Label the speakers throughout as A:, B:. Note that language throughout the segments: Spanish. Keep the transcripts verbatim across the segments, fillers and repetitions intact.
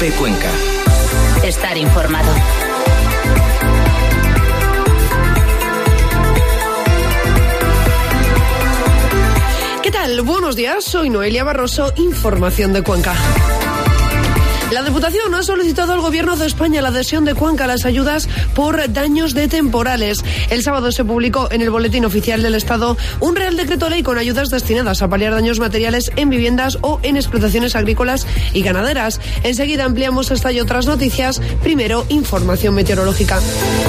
A: COPE Cuenca.
B: Estar informado.
C: ¿Qué tal? Buenos días, soy Noelia Barroso, información de Cuenca. La Diputación ha solicitado al Gobierno de España la adhesión de Cuenca a las ayudas por daños de temporales. El sábado se publicó en el Boletín Oficial del Estado un Real Decreto Ley con ayudas destinadas a paliar daños materiales en viviendas o en explotaciones agrícolas y ganaderas. Enseguida ampliamos esta y otras noticias. Primero, información meteorológica.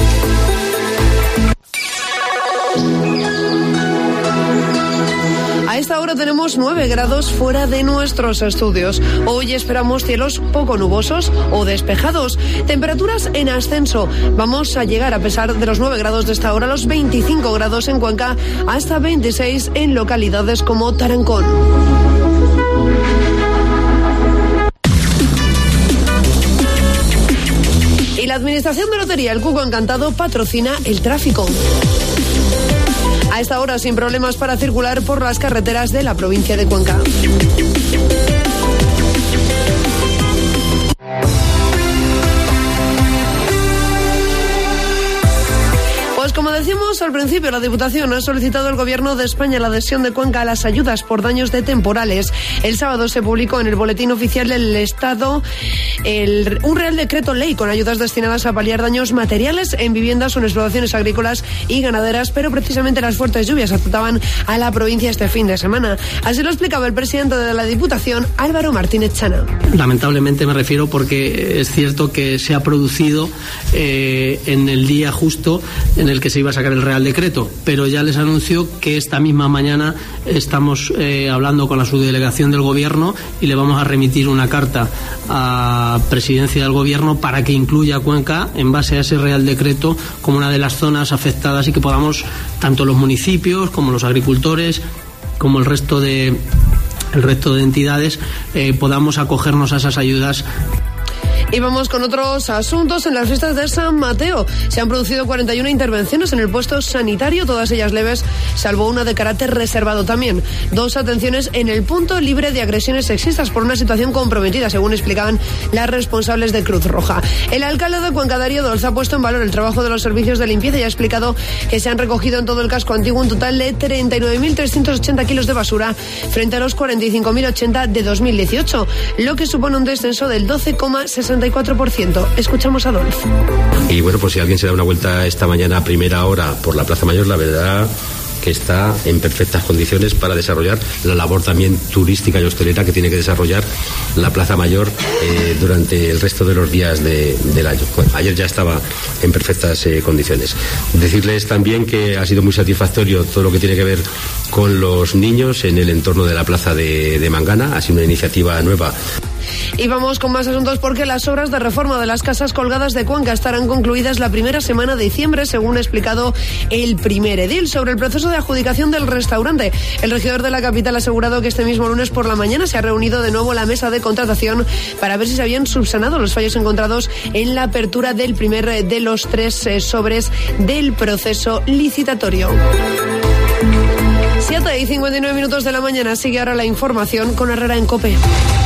C: A esta hora tenemos nueve grados fuera de nuestros estudios. Hoy esperamos cielos poco nubosos o despejados. Temperaturas en ascenso. Vamos a llegar, a pesar de los nueve grados de esta hora, a los veinticinco grados en Cuenca, hasta veintiséis en localidades como Tarancón. Y la Administración de Lotería El Cuco Encantado patrocina el tráfico. A esta hora sin problemas para circular por las carreteras de la provincia de Cuenca. Pues como decimos al principio, la Diputación ha solicitado al Gobierno de España la adhesión de Cuenca a las ayudas por daños de temporales. El sábado se publicó en el Boletín Oficial del Estado el, un Real Decreto Ley con ayudas destinadas a paliar daños materiales en viviendas o en explotaciones agrícolas y ganaderas, pero precisamente las fuertes lluvias afectaban a la provincia este fin de semana. Así lo explicaba el presidente de la Diputación, Álvaro Martínez Chana.
D: Lamentablemente me refiero porque es cierto que se ha producido eh, en el día justo en el que se iba a sacar el Real Decreto, pero ya les anuncio que esta misma mañana estamos eh, hablando con la subdelegación del Gobierno y le vamos a remitir una carta a Presidencia del Gobierno para que incluya Cuenca en base a ese Real Decreto como una de las zonas afectadas y que podamos, tanto los municipios como los agricultores como el resto de el resto de entidades, eh, podamos acogernos a esas ayudas.
C: Y vamos con otros asuntos. En las fiestas de San Mateo se han producido cuarenta y una intervenciones en el puesto sanitario, todas ellas leves, salvo una de carácter reservado. También dos atenciones en el punto libre de agresiones sexistas por una situación comprometida, según explicaban las responsables de Cruz Roja. El alcalde de Cuenca, Darío Dolz, ha puesto en valor el trabajo de los servicios de limpieza y ha explicado que se han recogido en todo el casco antiguo un total de treinta y nueve mil trescientos ochenta kilos de basura frente a los cuarenta y cinco mil ochenta de dos mil dieciocho, lo que supone un descenso del doce coma sesenta y cuatro por ciento. Escuchamos a Dolz.
E: Y bueno, pues si alguien se da una vuelta esta mañana a primera hora por la Plaza Mayor, la verdad que está en perfectas condiciones para desarrollar la labor también turística y hostelera que tiene que desarrollar la Plaza Mayor eh, durante el resto de los días de, del año. Bueno, ayer ya estaba en perfectas eh, condiciones. Decirles también que ha sido muy satisfactorio todo lo que tiene que ver con los niños en el entorno de la Plaza de, de Mangana. Ha sido una iniciativa nueva.
C: Y vamos con más asuntos porque las obras de reforma de las casas colgadas de Cuenca estarán concluidas la primera semana de diciembre, según ha explicado el primer edil. Sobre el proceso de adjudicación del restaurante, el regidor de la capital ha asegurado que este mismo lunes por la mañana se ha reunido de nuevo la mesa de contratación para ver si se habían subsanado los fallos encontrados en la apertura del primer de los tres eh, sobres del proceso licitatorio. siete y cincuenta y nueve minutos de la mañana. Sigue ahora la información con Herrera en COPE.